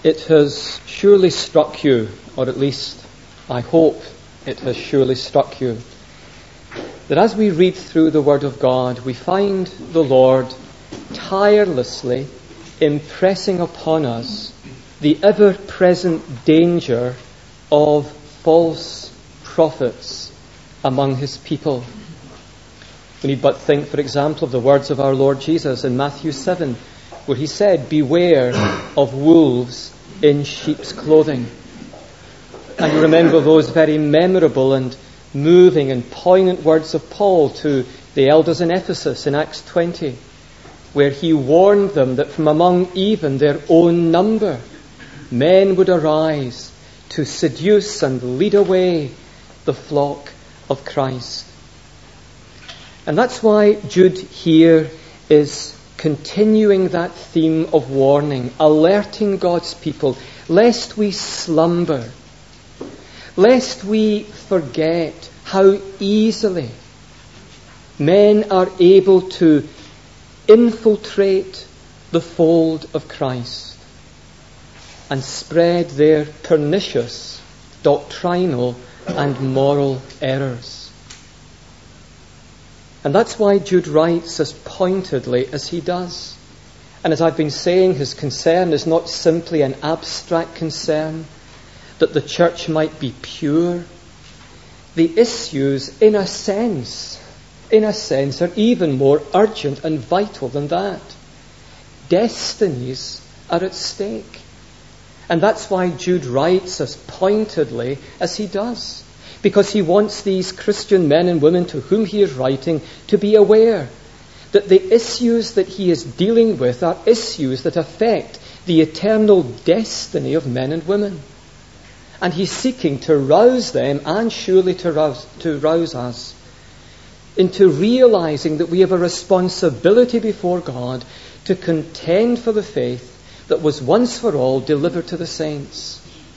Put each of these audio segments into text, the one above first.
It has surely struck you, or at least I hope it has surely struck you, that as we read through the Word of God, we find the Lord tirelessly impressing upon us the ever-present danger of false prophets among his people. We need but think, for example, of the words of our Lord Jesus in Matthew 7, where he said, "Beware of wolves in sheep's clothing." And you remember those very memorable and moving and poignant words of Paul to the elders in Ephesus in Acts 20, where he warned them that from among even their own number, men would arise to seduce and lead away the flock of Christ. And that's why Jude here is continuing that theme of warning, alerting God's people, lest we slumber, lest we forget how easily men are able to infiltrate the fold of Christ and spread their pernicious doctrinal and moral errors. And that's why Jude writes as pointedly as he does. And as I've been saying, his concern is not simply an abstract concern that the church might be pure. The issues, in a sense, are even more urgent and vital than that. Destinies are at stake. And that's why Jude writes as pointedly as he does. Because he wants these Christian men and women to whom he is writing to be aware that the issues that he is dealing with are issues that affect the eternal destiny of men and women. And he's seeking to rouse them, and surely to rouse us, into realizing that we have a responsibility before God to contend for the faith that was once for all delivered to the saints.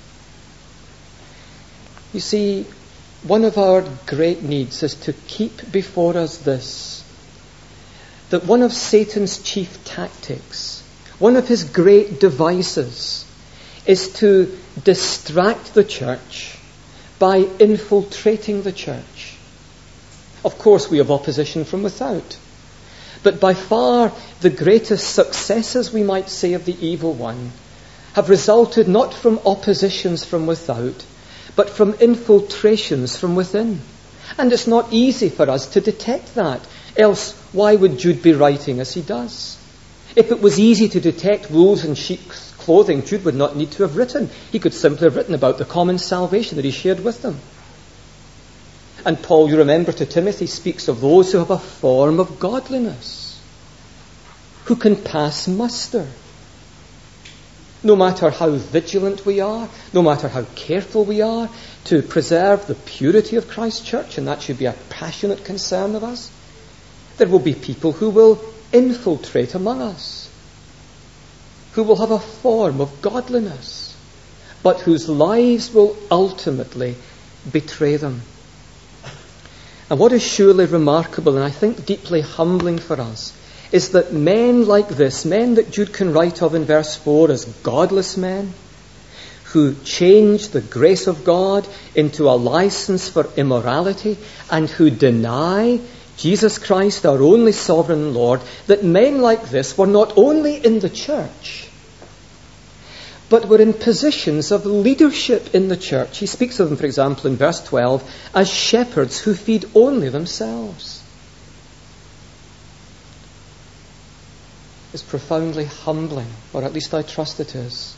You see, one of our great needs is to keep before us this, that one of Satan's chief tactics, one of his great devices, is to distract the church by infiltrating the church. Of course, we have opposition from without, but by far the greatest successes, we might say, of the evil one have resulted not from oppositions from without, but from infiltrations from within. And it's not easy for us to detect that. Else, why would Jude be writing as he does? If it was easy to detect wolves in sheep's clothing, Jude would not need to have written. He could simply have written about the common salvation that he shared with them. And Paul, you remember, to Timothy, speaks of those who have a form of godliness, who can pass muster. No matter how vigilant we are, no matter how careful we are to preserve the purity of Christ's church, and that should be a passionate concern of us, there will be people who will infiltrate among us, who will have a form of godliness, but whose lives will ultimately betray them. And what is surely remarkable, and I think deeply humbling for us, is that men like this, men that Jude can write of in verse 4 as godless men, who change the grace of God into a license for immorality, and who deny Jesus Christ, our only sovereign Lord, that men like this were not only in the church, but were in positions of leadership in the church. He speaks of them, for example, in verse 12, as shepherds who feed only themselves. It's profoundly humbling, or at least I trust it is,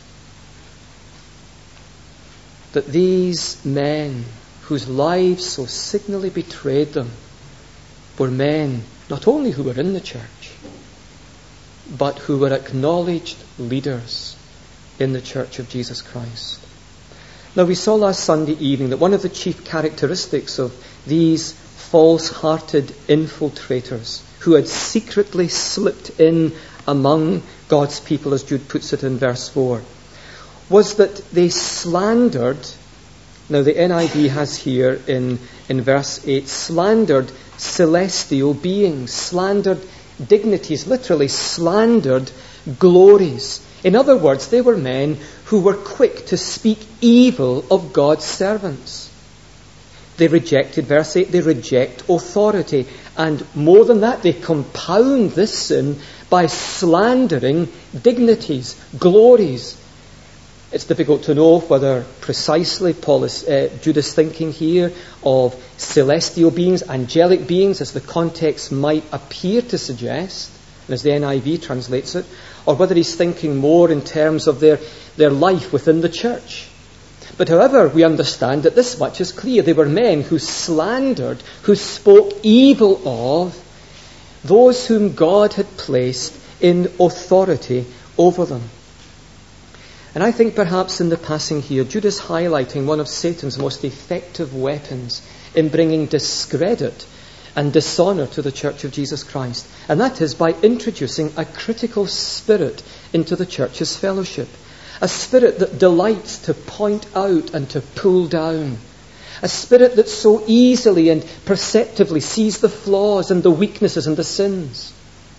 that these men whose lives so signally betrayed them were men not only who were in the church, but who were acknowledged leaders in the church of Jesus Christ. Now, we saw last Sunday evening that one of the chief characteristics of these false-hearted infiltrators who had secretly slipped in among God's people, as Jude puts it in verse 4, was that they slandered, now the NIV has here in verse 8, slandered celestial beings, slandered dignities, literally slandered glories. In other words, they were men who were quick to speak evil of God's servants. They rejected, verse 8, they reject authority. And more than that, they compound this sin by slandering dignities, glories. It's difficult to know whether precisely Judas' thinking here of celestial beings, angelic beings, as the context might appear to suggest, and as the NIV translates it, or whether he's thinking more in terms of their life within the church. But however, we understand that this much is clear. They were men who slandered, who spoke evil of those whom God had placed in authority over them. And I think perhaps in the passing here, Judas highlighting one of Satan's most effective weapons in bringing discredit and dishonour to the Church of Jesus Christ. And that is by introducing a critical spirit into the church's fellowship. A spirit that delights to point out and to pull down. A spirit that so easily and perceptively sees the flaws and the weaknesses and the sins.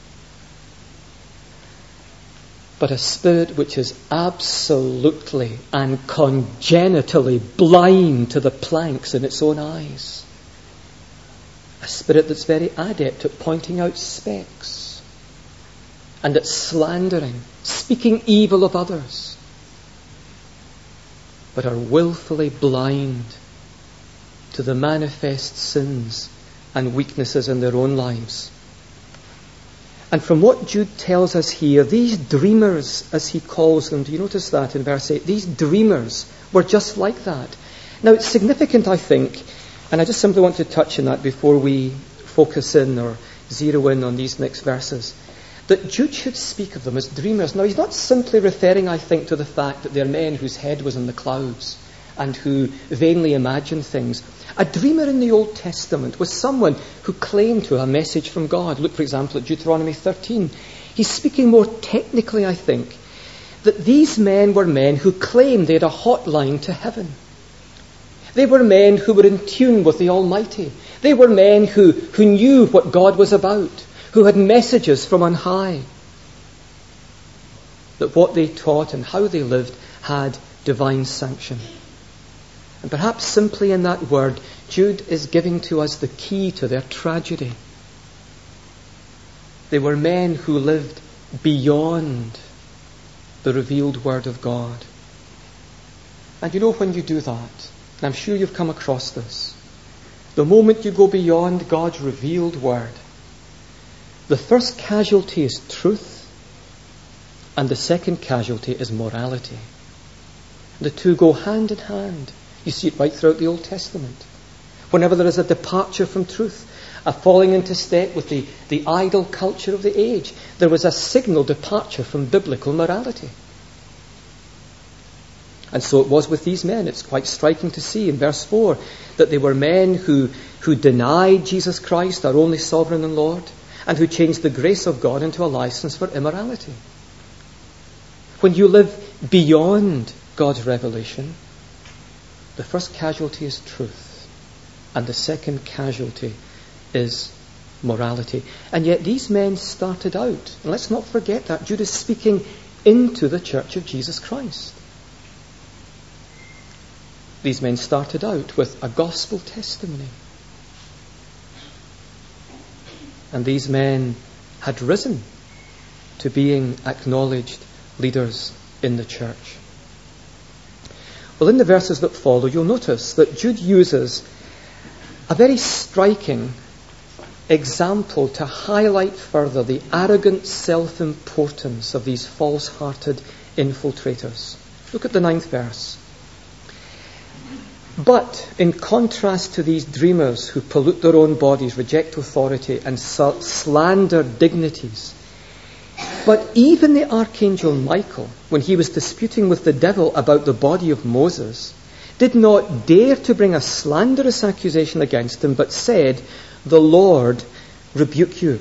But a spirit which is absolutely and congenitally blind to the planks in its own eyes. A spirit that's very adept at pointing out specks and at slandering, speaking evil of others, but are willfully blind to the manifest sins and weaknesses in their own lives. And from what Jude tells us here, these dreamers, as he calls them, do you notice that in verse 8? These dreamers were just like that. Now it's significant, I think, and I just simply want to touch on that before we focus in or zero in on these next verses, that Jude should speak of them as dreamers. Now he's not simply referring, I think, to the fact that they're men whose head was in the clouds and who vainly imagined things. A dreamer in the Old Testament was someone who claimed to have a message from God. Look, for example, at Deuteronomy 13. He's speaking more technically, I think, that these men were men who claimed they had a hotline to heaven. They were men who were in tune with the Almighty. They were men who knew what God was about, who had messages from on high. That what they taught and how they lived had divine sanction. And perhaps simply in that word, Jude is giving to us the key to their tragedy. They were men who lived beyond the revealed word of God. And you know, when you do that, and I'm sure you've come across this, the moment you go beyond God's revealed word, the first casualty is truth, and the second casualty is morality. The two go hand in hand. You see it right throughout the Old Testament. Whenever there is a departure from truth, a falling into step with the idol culture of the age, there was a signal departure from biblical morality. And so it was with these men. It's quite striking to see in verse 4 that they were men who denied Jesus Christ, our only sovereign and Lord, and who changed the grace of God into a license for immorality. When you live beyond God's revelation, the first casualty is truth, and the second casualty is morality. And yet these men started out, and let's not forget that, Jude is speaking into the church of Jesus Christ. These men started out with a gospel testimony. And these men had risen to being acknowledged leaders in the church. Well, in the verses that follow, you'll notice that Jude uses a very striking example to highlight further the arrogant self-importance of these false-hearted infiltrators. Look at the 9th verse. But in contrast to these dreamers who pollute their own bodies, reject authority, and slander dignities, but even the archangel Michael, when he was disputing with the devil about the body of Moses, did not dare to bring a slanderous accusation against him, but said, "The Lord rebuke you."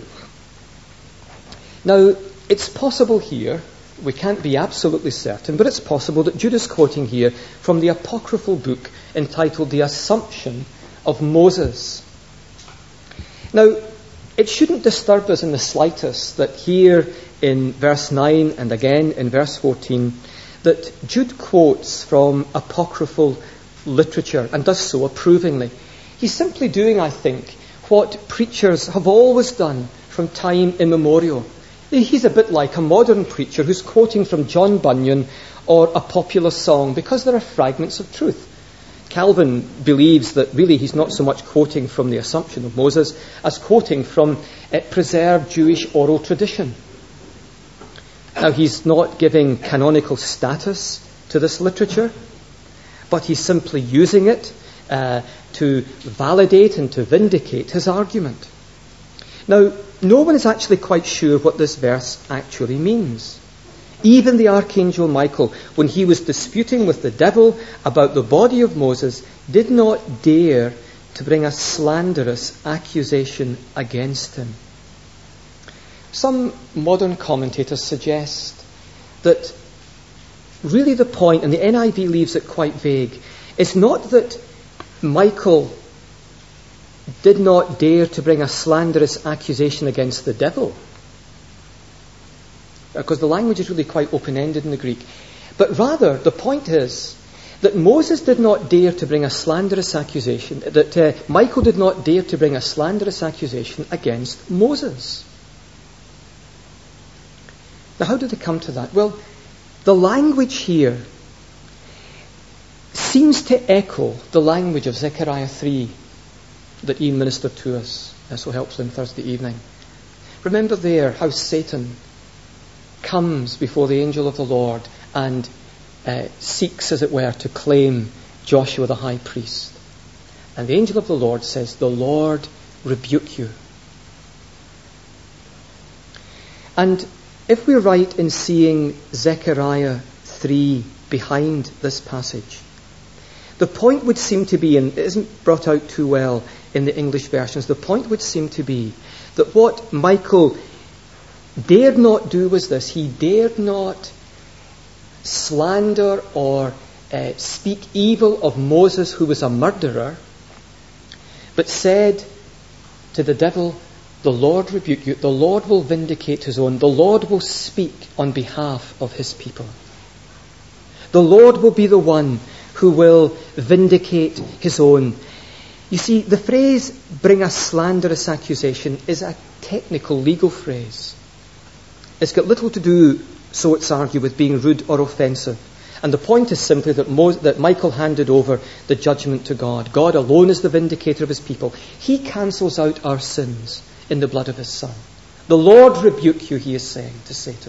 Now, it's possible here, we can't be absolutely certain, but it's possible that Jude is quoting here from the apocryphal book entitled The Assumption of Moses. Now, it shouldn't disturb us in the slightest that here in verse 9 and again in verse 14, that Jude quotes from apocryphal literature and does so approvingly. He's simply doing, I think, what preachers have always done from time immemorial. He's a bit like a modern preacher who's quoting from John Bunyan or a popular song because there are fragments of truth. Calvin believes that really he's not so much quoting from the Assumption of Moses as quoting from preserved Jewish oral tradition. Now, he's not giving canonical status to this literature, but he's simply using it to validate and to vindicate his argument. Now, no one is actually quite sure what this verse actually means. Even the archangel Michael, when he was disputing with the devil about the body of Moses, did not dare to bring a slanderous accusation against him. Some modern commentators suggest that really the point, and the NIV leaves it quite vague, is not that Michael did not dare to bring a slanderous accusation against the devil, because the language is really quite open-ended in the Greek. But rather, the point is that Moses did not dare to bring a slanderous accusation, that Michael did not dare to bring a slanderous accusation against Moses. Now, how did they come to that? Well, the language here seems to echo the language of Zechariah 3 that Ian ministered to us so helpfully on Thursday evening. Remember there how Satan comes before the angel of the Lord and seeks, as it were, to claim Joshua the high priest. And the angel of the Lord says, "The Lord rebuke you." And if we're right in seeing Zechariah 3 behind this passage, the point would seem to be, and it isn't brought out too well in the English versions, the point would seem to be that what Michael dared not do was this: he dared not slander or speak evil of Moses, who was a murderer, but said to the devil, "The Lord rebuke you, the Lord will vindicate his own, the Lord will speak on behalf of his people. The Lord will be the one who will vindicate his own." You see, the phrase, "bring a slanderous accusation," is a technical legal phrase. It's got little to do, so it's argued, with being rude or offensive. And the point is simply that Michael handed over the judgment to God. God alone is the vindicator of his people. He cancels out our sins in the blood of his Son. "The Lord rebuke you," he is saying to Satan.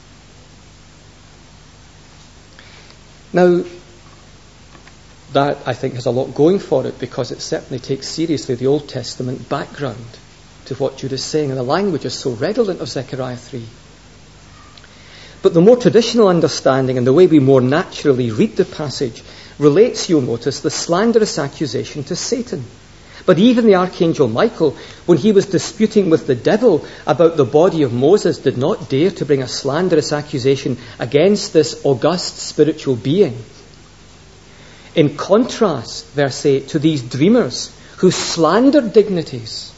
Now, that, I think, has a lot going for it, because it certainly takes seriously the Old Testament background to what Jude is saying, and the language is so redolent of Zechariah 3. But the more traditional understanding and the way we more naturally read the passage relates, you'll notice, the slanderous accusation to Satan. But even the archangel Michael, when he was disputing with the devil about the body of Moses, did not dare to bring a slanderous accusation against this august spiritual being. In contrast, verse 8, to these dreamers who slandered dignities.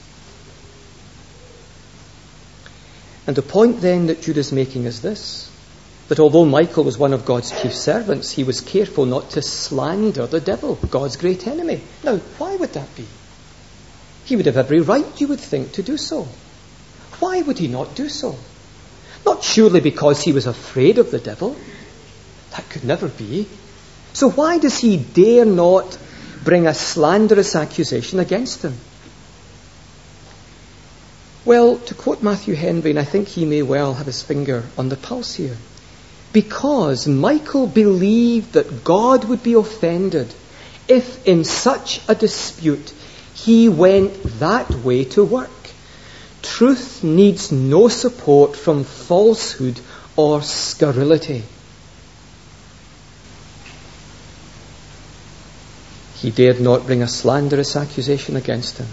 And the point then that Jude is making is this: that although Michael was one of God's chief servants, he was careful not to slander the devil, God's great enemy. Now, why would that be? He would have every right, you would think, to do so. Why would he not do so? Not surely because he was afraid of the devil. That could never be. So why does he dare not bring a slanderous accusation against him? Well, to quote Matthew Henry, and I think he may well have his finger on the pulse here, because Michael believed that God would be offended if in such a dispute he went that way to work. Truth needs no support from falsehood or scurrility. He dared not bring a slanderous accusation against him.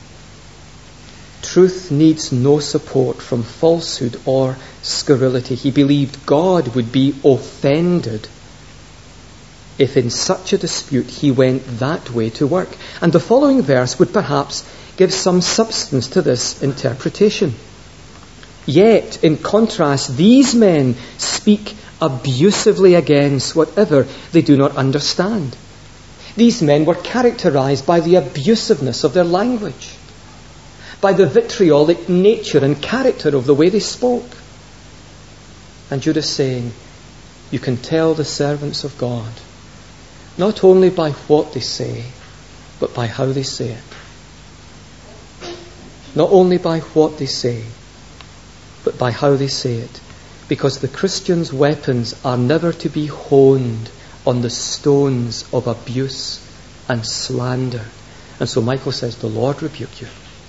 Truth needs no support from falsehood or scurrility. He believed God would be offended if in such a dispute he went that way to work. And the following verse would perhaps give some substance to this interpretation. Yet, in contrast, these men speak abusively against whatever they do not understand. These men were characterized by the abusiveness of their language, by the vitriolic nature and character of the way they spoke. And Jude is saying, you can tell the servants of God not only by what they say, but by how they say it. Not only by what they say, but by how they say it. Because the Christian's weapons are never to be honed on the stones of abuse and slander. And so Michael says, the Lord rebuke you.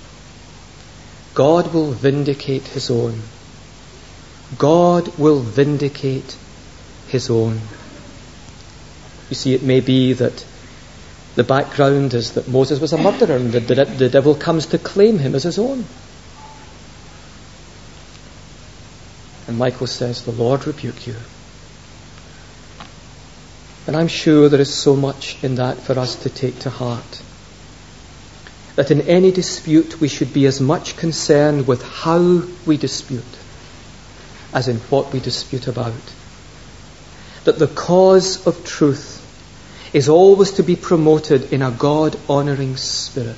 God will vindicate his own. God will vindicate his own. You see, it may be that the background is that Moses was a murderer and the devil comes to claim him as his own. And Michael says, the Lord rebuke you. And I'm sure there is so much in that for us to take to heart. That in any dispute we should be as much concerned with how we dispute as in what we dispute about. That the cause of truth is always to be promoted in a God-honouring spirit.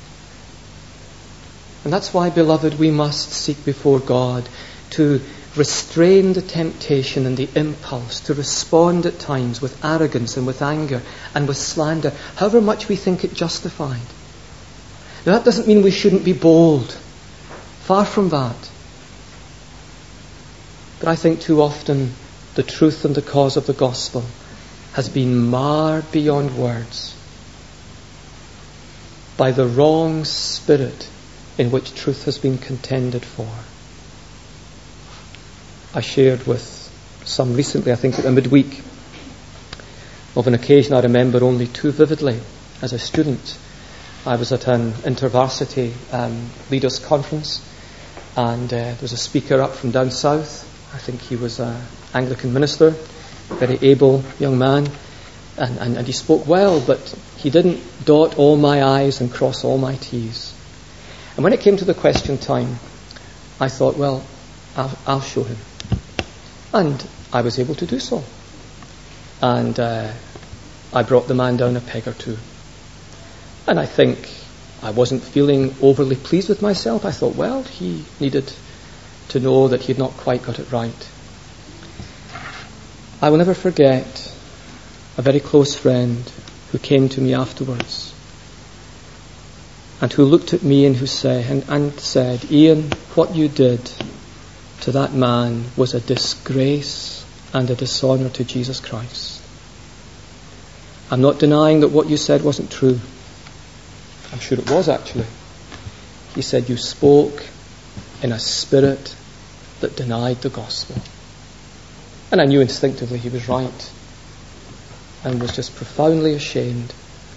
And that's why, beloved, we must seek before God to restrain the temptation and the impulse to respond at times with arrogance and with anger and with slander, however much we think it justified. Now, that doesn't mean we shouldn't be bold. Far from that. But I think too often the truth and the cause of the gospel has been marred beyond words by the wrong spirit in which truth has been contended for. I shared with some recently, I think at the midweek, of an occasion I remember only too vividly as a student. I was at an intervarsity leaders conference, and there was a speaker up from down south. I think he was an Anglican minister, very able young man, and he spoke well, but he didn't dot all my I's and cross all my T's. And when it came to the question time, I thought, well, I'll show him. And I was able to do so. And I brought the man down a peg or two. And I think I wasn't feeling overly pleased with myself. I thought, well, he needed to know that he had not quite got it right. I will never forget a very close friend who came to me afterwards and who looked at me and who said, Ian, what you did to that man was a disgrace and a dishonour to Jesus Christ. I'm not denying that what you said wasn't true. I'm sure it was, actually. He said you spoke in a spirit that denied the gospel. And I knew instinctively he was right and was just profoundly ashamed.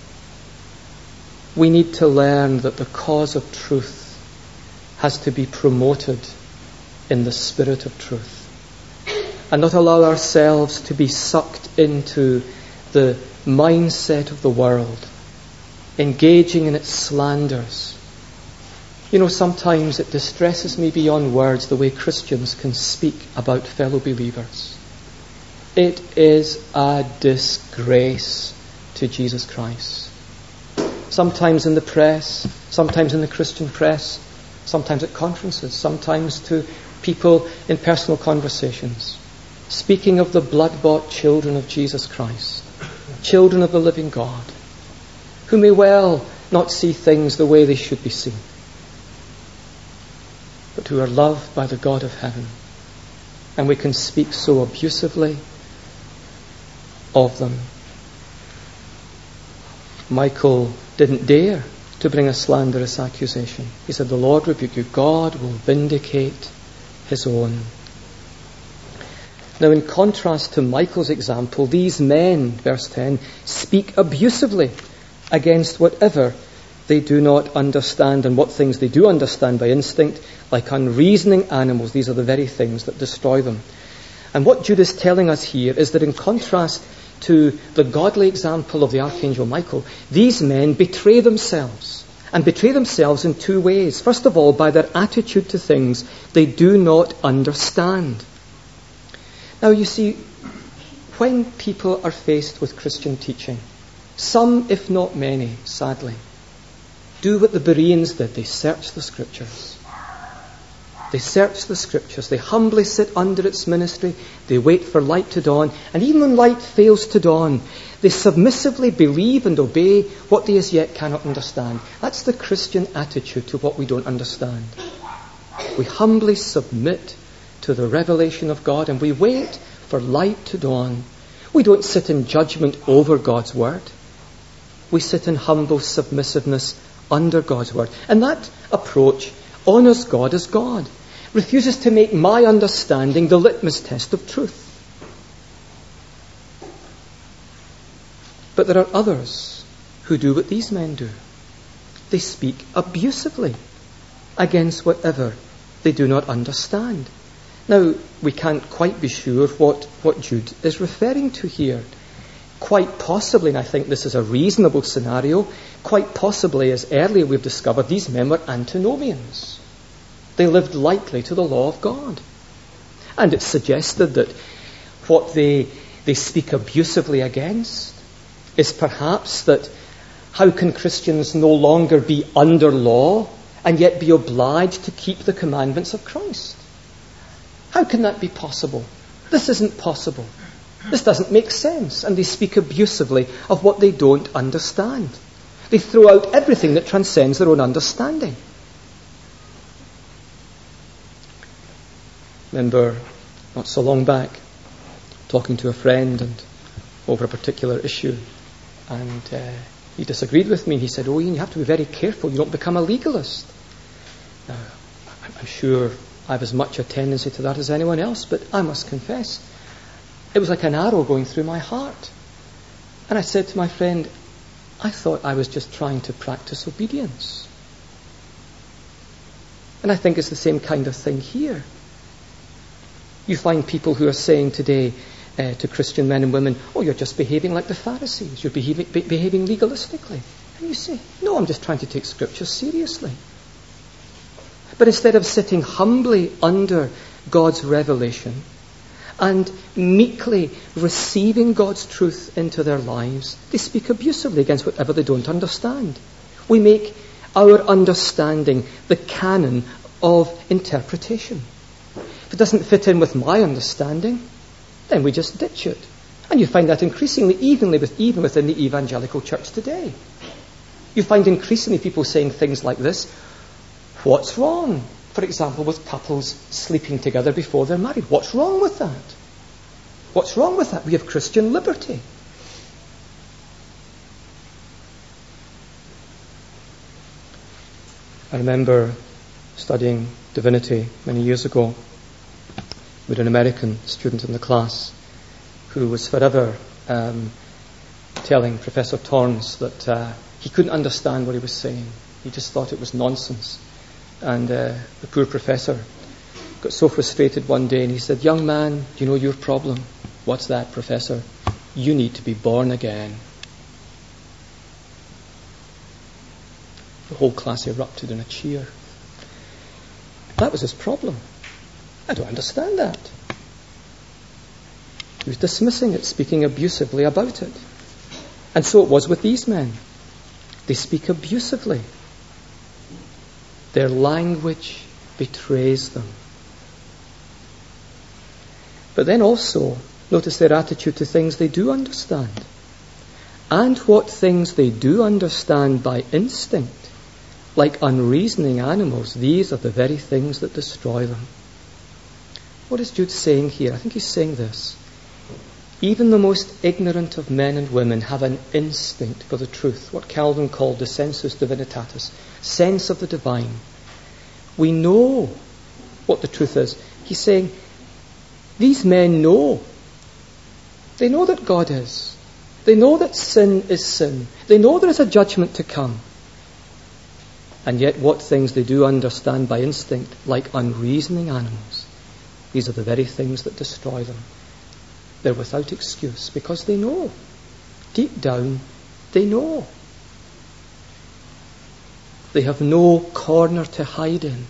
We need to learn that the cause of truth has to be promoted in the spirit of truth and not allow ourselves to be sucked into the mindset of the world, engaging in its slanders. You know, sometimes it distresses me beyond words the way Christians can speak about fellow believers. It is a disgrace to Jesus Christ. Sometimes in the press, sometimes in the Christian press, sometimes at conferences, sometimes to people in personal conversations, speaking of the blood-bought children of Jesus Christ, children of the living God, who may well not see things the way they should be seen, but who are loved by the God of heaven. And we can speak so abusively of them. Michael didn't dare to bring a slanderous accusation. He said, the Lord rebuke you. God will vindicate his own. Now, in contrast to Michael's example, these men, verse 10, speak abusively against whatever they do not understand, and what things they do understand by instinct, like unreasoning animals. These are the very things that destroy them. And what Jude is telling us here is that in contrast to the godly example of the Archangel Michael, these men betray themselves. And betray themselves in two ways. First of all, by their attitude to things they do not understand. Now you see, when people are faced with Christian teaching, some, if not many, sadly, do what the Bereans did. They search the Scriptures. They search the Scriptures. They humbly sit under its ministry. They wait for light to dawn. And even when light fails to dawn, they submissively believe and obey what they as yet cannot understand. That's the Christian attitude to what we don't understand. We humbly submit to the revelation of God and we wait for light to dawn. We don't sit in judgment over God's Word. We sit in humble submissiveness under God's Word. And that approach honours God as God, refuses to make my understanding the litmus test of truth. But there are others who do what these men do. They speak abusively against whatever they do not understand. Now, we can't quite be sure what Jude is referring to here. Quite possibly, and I think this is a reasonable scenario, quite possibly, as earlier we've discovered, these men were antinomians. They lived lightly to the law of God. And it's suggested that what they speak abusively against is perhaps that how can Christians no longer be under law and yet be obliged to keep the commandments of Christ? How can that be possible? This isn't possible. This doesn't make sense. And they speak abusively of what they don't understand. They throw out everything that transcends their own understanding. Remember, not so long back, talking to a friend and over a particular issue, and he disagreed with me. He said, "Oh, Ian, you have to be very careful. You don't become a legalist." Now, I'm sure I have as much a tendency to that as anyone else, but I must confess, it was like an arrow going through my heart. And I said to my friend, I thought I was just trying to practice obedience. And I think it's the same kind of thing here. You find people who are saying today to Christian men and women, "Oh, you're just behaving like the Pharisees. You're behaving legalistically." And you say, "No, I'm just trying to take Scripture seriously." But instead of sitting humbly under God's revelation and meekly receiving God's truth into their lives, they speak abusively against whatever they don't understand. We make our understanding the canon of interpretation. If it doesn't fit in with my understanding, then we just ditch it. And you find that increasingly, even within the evangelical church today. You find increasingly people saying things like this: what's wrong, for example, with couples sleeping together before they're married? What's wrong with that? What's wrong with that? We have Christian liberty. I remember studying divinity many years ago with an American student in the class who was forever telling Professor Torrance that he couldn't understand what he was saying. He just thought it was nonsense. And the poor professor got so frustrated one day and he said, "Young man, do you know your problem?" "What's that, Professor?" "You need to be born again." The whole class erupted in a cheer. That was his problem. I don't understand that. He was dismissing it, speaking abusively about it. And so it was with these men. They speak abusively. Their language betrays them. But then also, notice their attitude to things they do understand. And what things they do understand by instinct, like unreasoning animals, these are the very things that destroy them. What is Jude saying here? I think he's saying this: even the most ignorant of men and women have an instinct for the truth, what Calvin called the sensus divinitatis, sense of the divine. We know what the truth is. He's saying these men know. They know that God is. They know that sin is sin. They know there is a judgment to come. And yet what things they do understand by instinct, like unreasoning animals, these are the very things that destroy them. they're without excuse because they know. Deep down, they know. They have no corner to hide in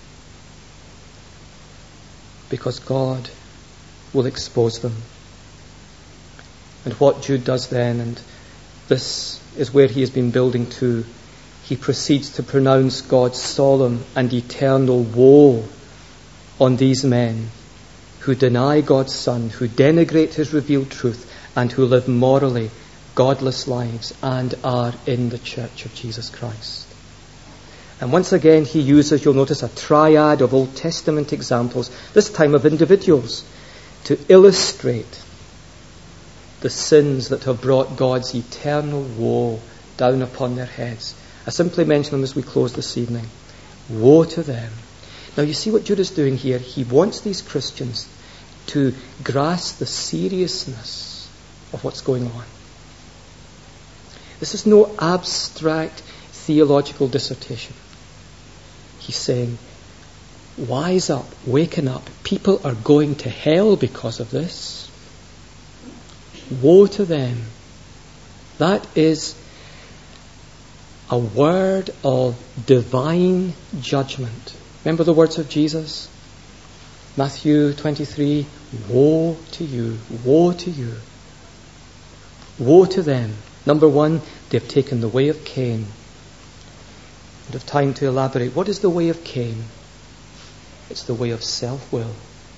because God will expose them. And what Jude does then, and this is where he has been building to, he proceeds to pronounce God's solemn and eternal woe on these men who deny God's Son, who denigrate his revealed truth, and who live morally godless lives and are in the church of Jesus Christ. And once again he uses, you'll notice, a triad of Old Testament examples, this time of individuals, to illustrate the sins that have brought God's eternal woe down upon their heads. I simply mention them as we close this evening. Woe to them. Now you see what Jude is doing here. He wants these Christians to grasp the seriousness of what's going on. This is no abstract theological dissertation. He's saying, wise up, waken up. People are going to hell because of this. Woe to them. That is a word of divine judgment. Remember the words of Jesus? Matthew 23, woe to you, woe to you. Woe to them. Number one, they've taken the way of Cain. I don't have time to elaborate. What is the way of Cain? It's the way of self-will.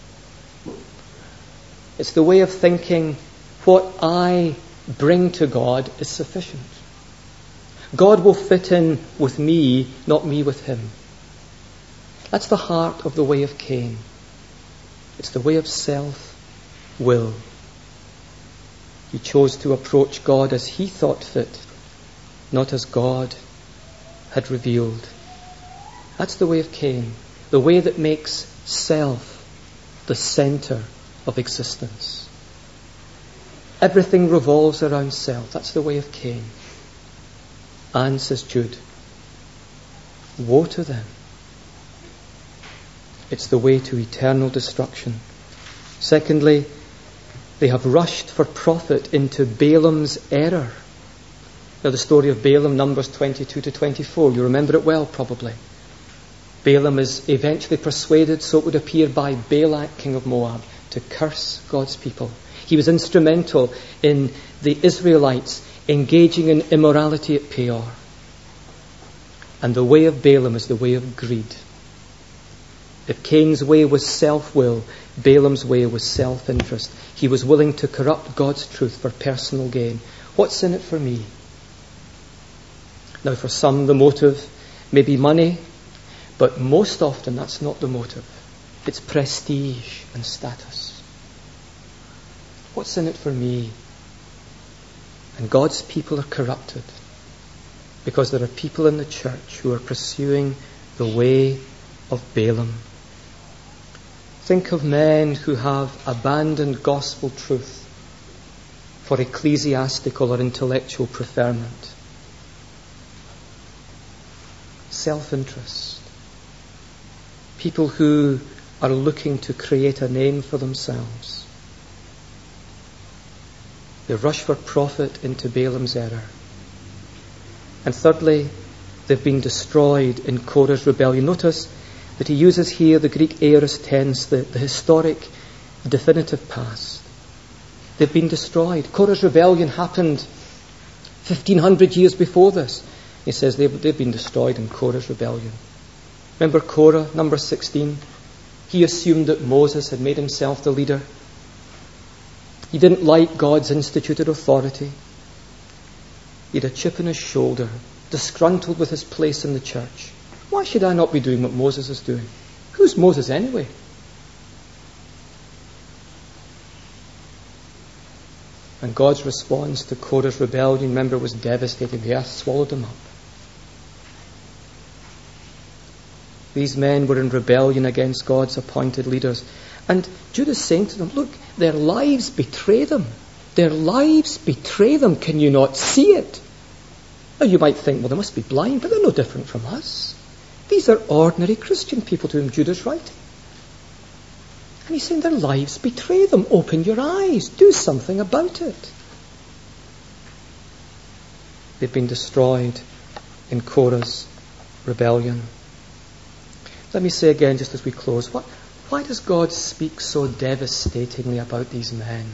It's the way of thinking what I bring to God is sufficient. God will fit in with me, not me with him. That's the heart of the way of Cain. It's the way of self-will. He chose to approach God as he thought fit, not as God had revealed. That's the way of Cain, the way that makes self the centre of existence. Everything revolves around self. That's the way of Cain. And, says Jude, woe to them. It's the way to eternal destruction. Secondly, they have rushed for profit into Balaam's error. Now the story of Balaam, Numbers 22 to 24, you remember it well probably. Balaam is eventually persuaded, so it would appear, by Balak, king of Moab, to curse God's people. He was instrumental in the Israelites engaging in immorality at Peor. And the way of Balaam is the way of greed. If Cain's way was self-will, Balaam's way was self-interest. He was willing to corrupt God's truth for personal gain. What's in it for me? Now for some the motive may be money, but most often that's not the motive. It's prestige and status. What's in it for me? And God's people are corrupted because there are people in the church who are pursuing the way of Balaam. Think of men who have abandoned gospel truth for ecclesiastical or intellectual preferment. Self-interest. People who are looking to create a name for themselves. They rush for profit into Balaam's error. And thirdly, they've been destroyed in Korah's rebellion. Notice that he uses here the Greek aorist tense, the historic, definitive past. They've been destroyed. Korah's rebellion happened 1,500 years before this. He says they've been destroyed in Korah's rebellion. Remember Korah, number 16? He assumed that Moses had made himself the leader. He didn't like God's instituted authority. He had a chip on his shoulder, disgruntled with his place in the church. Why should I not be doing what Moses is doing? Who's Moses anyway? And God's response to Korah's rebellion, remember, was devastating. The earth swallowed them up. These men were in rebellion against God's appointed leaders. And Jude is saying to them, look, their lives betray them. Their lives betray them. Can you not see it? Now you might think, well, they must be blind, but they're no different from us. These are ordinary Christian people to whom Jude is writing. And he's saying their lives betray them. Open your eyes. Do something about it. They've been destroyed in Korah's rebellion. Let me say again, just as we close, why does God speak so devastatingly about these men?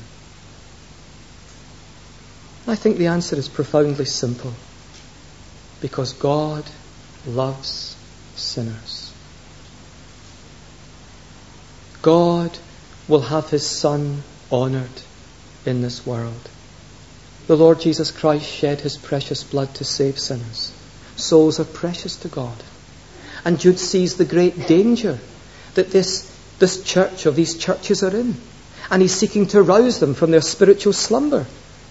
I think the answer is profoundly simple. Because God loves sinners. God will have his Son honoured in this world. The Lord Jesus Christ shed his precious blood to save sinners. Souls are precious to God. And Jude sees the great danger that this church, or these churches, are in. And he's seeking to rouse them from their spiritual slumber.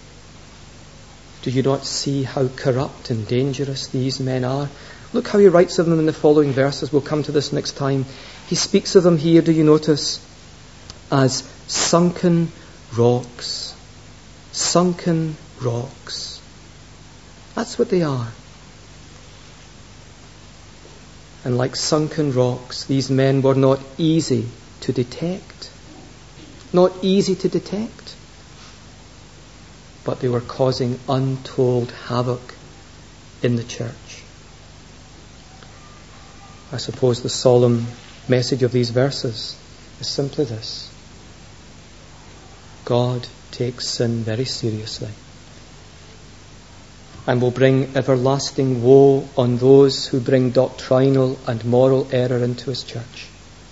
Do you not see how corrupt and dangerous these men are? Look how he writes of them in the following verses. We'll come to this next time. He speaks of them here, do you notice, as sunken rocks. Sunken rocks. That's what they are. And like sunken rocks, these men were not easy to detect. Not easy to detect. But they were causing untold havoc in the church. I suppose the solemn message of these verses is simply this. God takes sin very seriously and will bring everlasting woe on those who bring doctrinal and moral error into his church.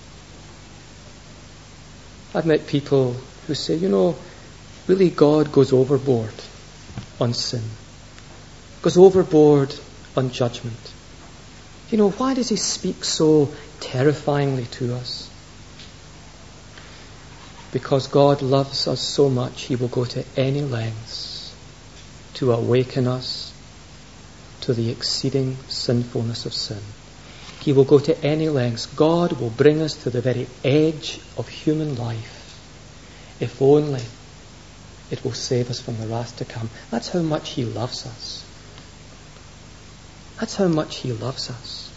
I've met people who say, really God goes overboard on sin. Goes overboard on judgment. Why does he speak so terrifyingly to us? Because God loves us so much, he will go to any lengths to awaken us to the exceeding sinfulness of sin. He will go to any lengths. God will bring us to the very edge of human life, if only it will save us from the wrath to come. That's how much he loves us. That's how much he loves us.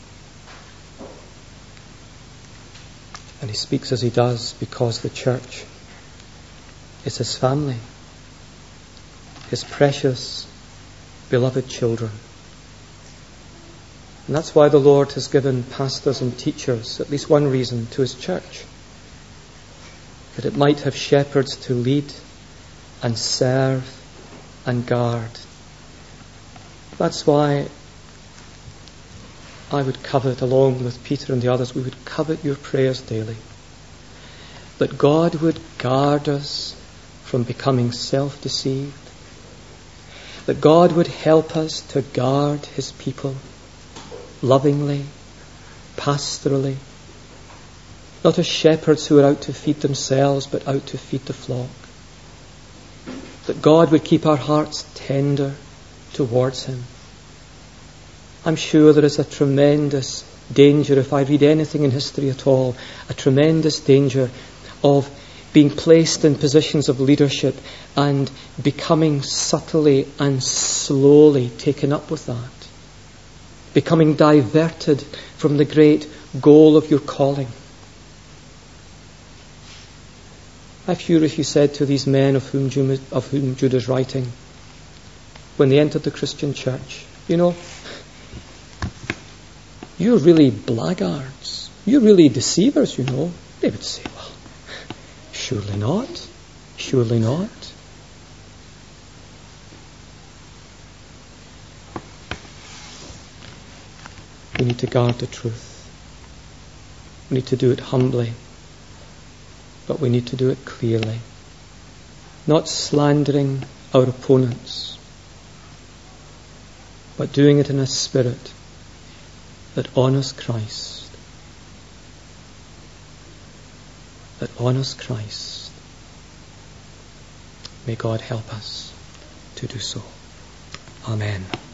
And he speaks as he does because the church is his family, his precious, beloved children. And that's why the Lord has given pastors and teachers at least one reason to his church. That it might have shepherds to lead and serve and guard. That's why I would covet, along with Peter and the others, we would covet your prayers daily. That God would guard us from becoming self-deceived. That God would help us to guard his people lovingly, pastorally. Not as shepherds who are out to feed themselves, but out to feed the flock. That God would keep our hearts tender towards him. I'm sure there is a tremendous danger, if I read anything in history at all, a tremendous danger of being placed in positions of leadership and becoming subtly and slowly taken up with that. Becoming diverted from the great goal of your calling. I fear if you said to these men of whom Jude is writing, when they entered the Christian church, you're really blackguards. You're really deceivers, They would say, well, surely not. Surely not. We need to guard the truth. We need to do it humbly. But we need to do it clearly. Not slandering our opponents, but doing it in a spirit that honours Christ. That honours Christ. May God help us to do so. Amen.